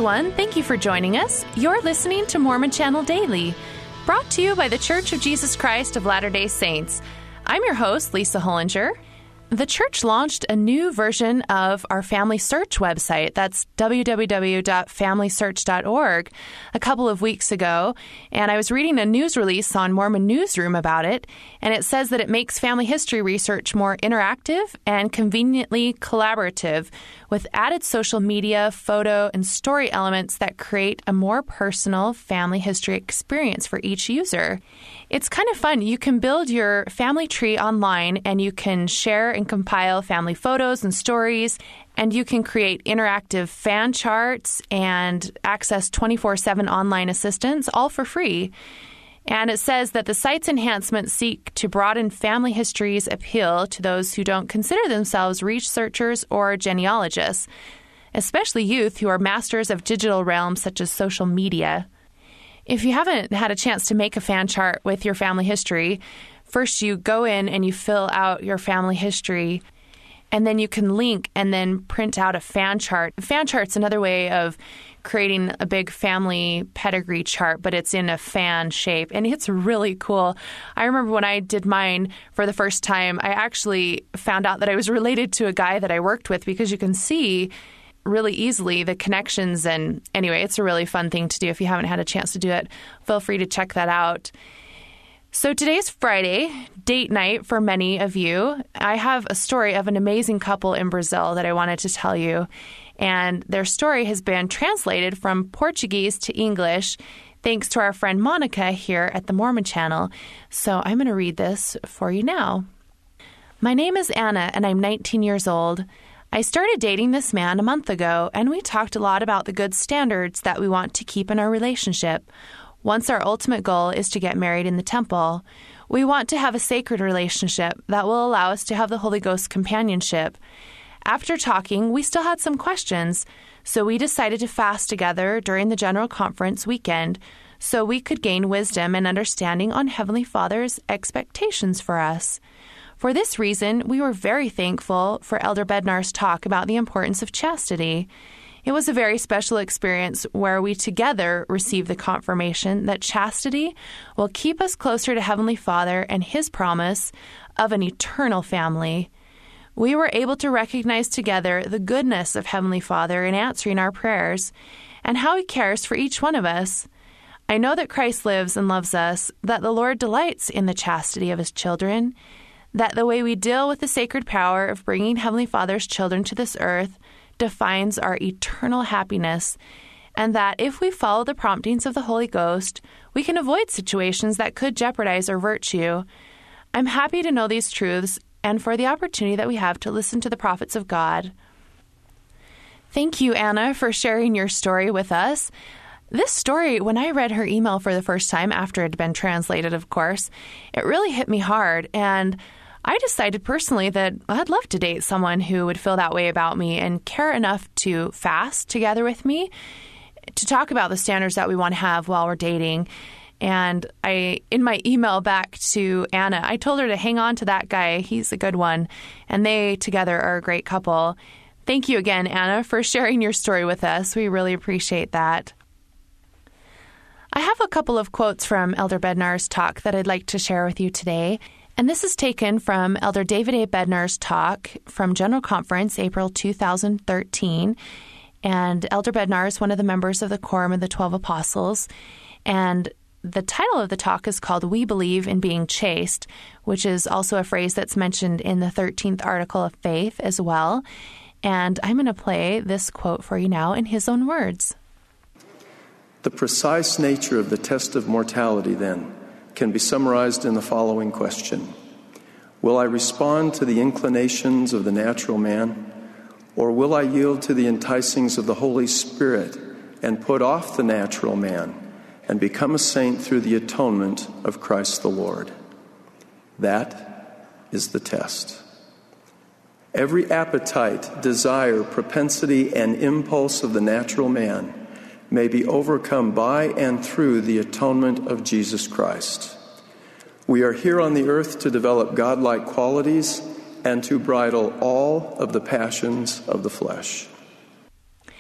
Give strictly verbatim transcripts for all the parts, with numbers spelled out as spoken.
everyone. Thank you for joining us. You're listening to Mormon Channel Daily, brought to you by The Church of Jesus Christ of Latter-day Saints. I'm your host, Lisa Hollinger. The church launched a new version of our Family Search website. That's w w w dot family search dot org a couple of weeks ago. And I was reading a news release on Mormon Newsroom about it. And it says that it makes family history research more interactive and conveniently collaborative with added social media, photo, and story elements that create a more personal family history experience for each user. It's kind of fun. You can build your family tree online and you can share and compile family photos and stories, and you can create interactive fan charts and access twenty-four seven online assistance, all for free. And it says that the site's enhancements seek to broaden family history's appeal to those who don't consider themselves researchers or genealogists, especially youth who are masters of digital realms such as social media. If you haven't had a chance to make a fan chart with your family history, first you go in and you fill out your family history, and then you can link and then print out a fan chart. A fan chart's another way of creating a big family pedigree chart, but it's in a fan shape, and it's really cool. I remember when I did mine for the first time, I actually found out that I was related to a guy that I worked with, because you can see really easily the connections. And anyway, it's a really fun thing to do. If you haven't had a chance to do it, feel free to check that out. So today's Friday, date night for many of you. I have a story of an amazing couple in Brazil that I wanted to tell you. And their story has been translated from Portuguese to English thanks to our friend Monica here at the Mormon Channel. So I'm going to read this for you now. My name is Anna, and I'm nineteen years old. I started dating this man a month ago, and we talked a lot about the good standards that we want to keep in our relationship. Once our ultimate goal is to get married in the temple, we want to have a sacred relationship that will allow us to have the Holy Ghost companionship. After talking, we still had some questions, so we decided to fast together during the General Conference weekend so we could gain wisdom and understanding on Heavenly Father's expectations for us. For this reason, we were very thankful for Elder Bednar's talk about the importance of chastity. It was a very special experience where we together received the confirmation that chastity will keep us closer to Heavenly Father and His promise of an eternal family. We were able to recognize together the goodness of Heavenly Father in answering our prayers and how He cares for each one of us. I know that Christ lives and loves us, that the Lord delights in the chastity of His children, that the way we deal with the sacred power of bringing Heavenly Father's children to this earth defines our eternal happiness, and that if we follow the promptings of the Holy Ghost, we can avoid situations that could jeopardize our virtue. I'm happy to know these truths and for the opportunity that we have to listen to the prophets of God. Thank you, Anna, for sharing your story with us. This story, when I read her email for the first time, after it had been translated, of course, it really hit me hard, and I decided personally that I'd love to date someone who would feel that way about me and care enough to fast together with me, to talk about the standards that we want to have while we're dating. And I, in my email back to Anna, I told her to hang on to that guy. He's a good one. And they together are a great couple. Thank you again, Anna, for sharing your story with us. We really appreciate that. I have a couple of quotes from Elder Bednar's talk that I'd like to share with you today. And this is taken from Elder David A. Bednar's talk from General Conference, April two thousand thirteen. And Elder Bednar is one of the members of the Quorum of the Twelve Apostles. And the title of the talk is called We Believe in Being Chaste, which is also a phrase that's mentioned in the thirteenth Article of Faith as well. And I'm going to play this quote for you now in his own words. The precise nature of the test of mortality, then, can be summarized in the following question. Will I respond to the inclinations of the natural man, or will I yield to the enticings of the Holy Spirit and put off the natural man and become a saint through the atonement of Christ the Lord? That is the test. Every appetite, desire, propensity, and impulse of the natural man may be overcome by and through the atonement of Jesus Christ. We are here on the earth to develop godlike qualities and to bridle all of the passions of the flesh.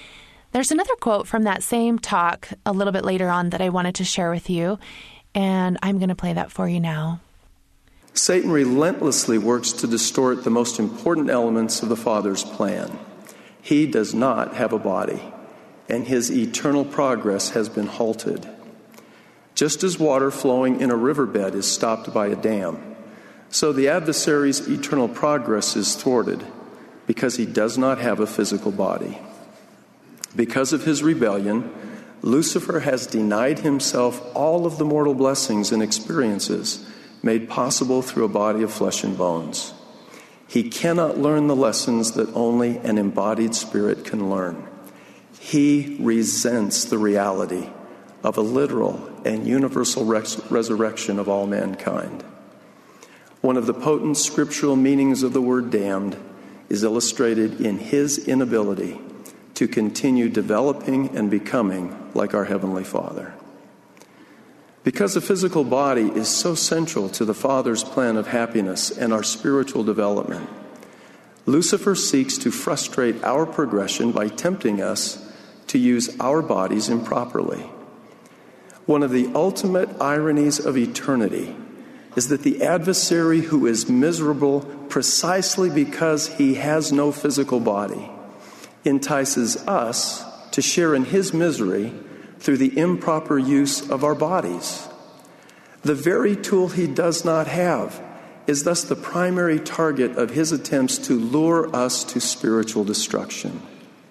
There's another quote from that same talk a little bit later on that I wanted to share with you, and I'm going to play that for you now. Satan relentlessly works to distort the most important elements of the Father's plan. He does not have a body, and his eternal progress has been halted. Just as water flowing in a riverbed is stopped by a dam, so the adversary's eternal progress is thwarted because he does not have a physical body. Because of his rebellion, Lucifer has denied himself all of the mortal blessings and experiences made possible through a body of flesh and bones. He cannot learn the lessons that only an embodied spirit can learn. He resents the reality of a literal and universal res- resurrection of all mankind. One of the potent scriptural meanings of the word damned is illustrated in his inability to continue developing and becoming like our Heavenly Father. Because the physical body is so central to the Father's plan of happiness and our spiritual development, Lucifer seeks to frustrate our progression by tempting us to use our bodies improperly. One of the ultimate ironies of eternity is that the adversary, who is miserable precisely because he has no physical body, entices us to share in his misery through the improper use of our bodies. The very tool he does not have is thus the primary target of his attempts to lure us to spiritual destruction.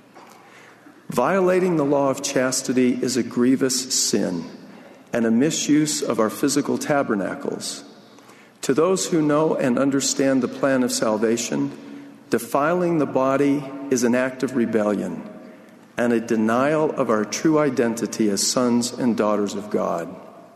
Violating the law of chastity is a grievous sin and a misuse of our physical tabernacles. To those who know and understand the plan of salvation, defiling the body is an act of rebellion and a denial of our true identity as sons and daughters of God.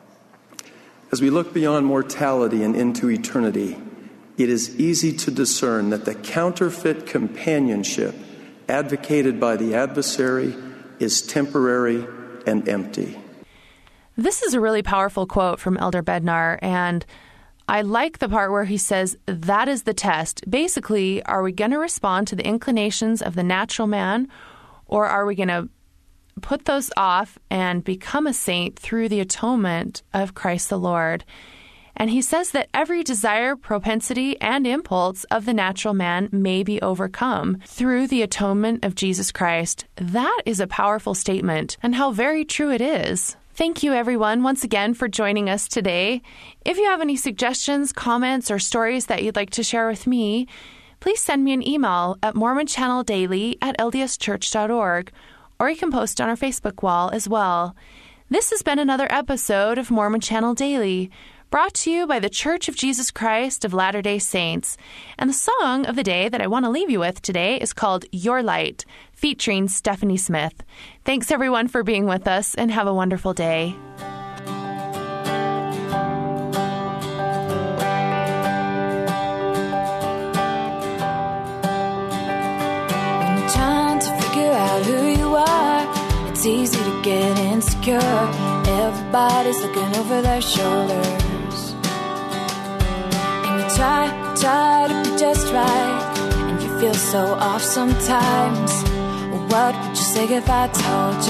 As we look beyond mortality and into eternity, it is easy to discern that the counterfeit companionship advocated by the adversary is temporary and empty. This is a really powerful quote from Elder Bednar, and I like the part where he says, that is the test. Basically, are we going to respond to the inclinations of the natural man, or are we going to put those off and become a saint through the atonement of Christ the Lord? And he says that every desire, propensity, and impulse of the natural man may be overcome through the atonement of Jesus Christ. That is a powerful statement, and how very true it is. Thank you, everyone, once again for joining us today. If you have any suggestions, comments, or stories that you'd like to share with me, please send me an email at mormon channel daily at l d s church dot org, or you can post on our Facebook wall as well. This has been another episode of Mormon Channel Daily, brought to you by the Church of Jesus Christ of Latter-day Saints. And the song of the day that I want to leave you with today is called Your Light, featuring Stephanie Smith. Thanks, everyone, for being with us, and have a wonderful day. When you're trying to figure out who you are, it's easy to get insecure. Everybody's looking over their shoulders. Try, try to be just right, and you feel so off sometimes. What would you say if I told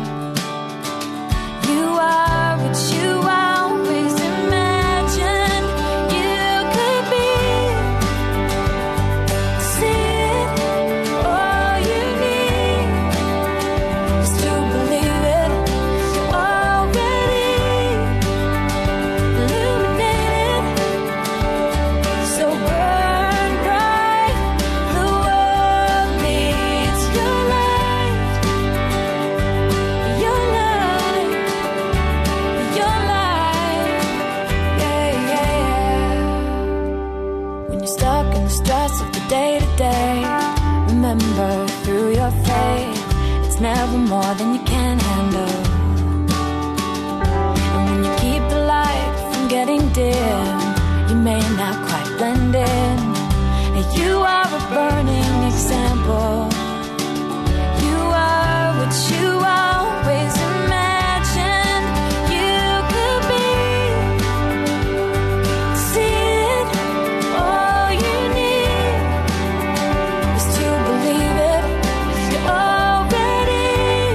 you you are what you always imagined you could be? See it, all you need is to believe it. You're already illuminated. So burn bright, the world needs your light, your light, your light, yeah, yeah, yeah. When you're stuck in the stress of the day-to-day, remember through your faith, it's never more than you can handle. And when you keep the light from getting dim, you may not quite blend in. You are a burning example. You are what you always imagined you could be. See it, all you need is to believe it. You're already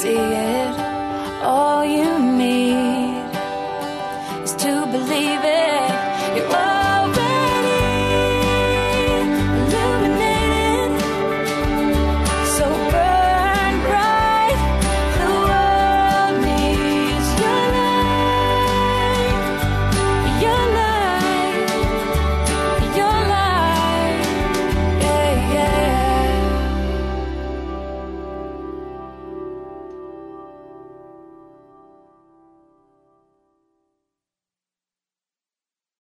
see it.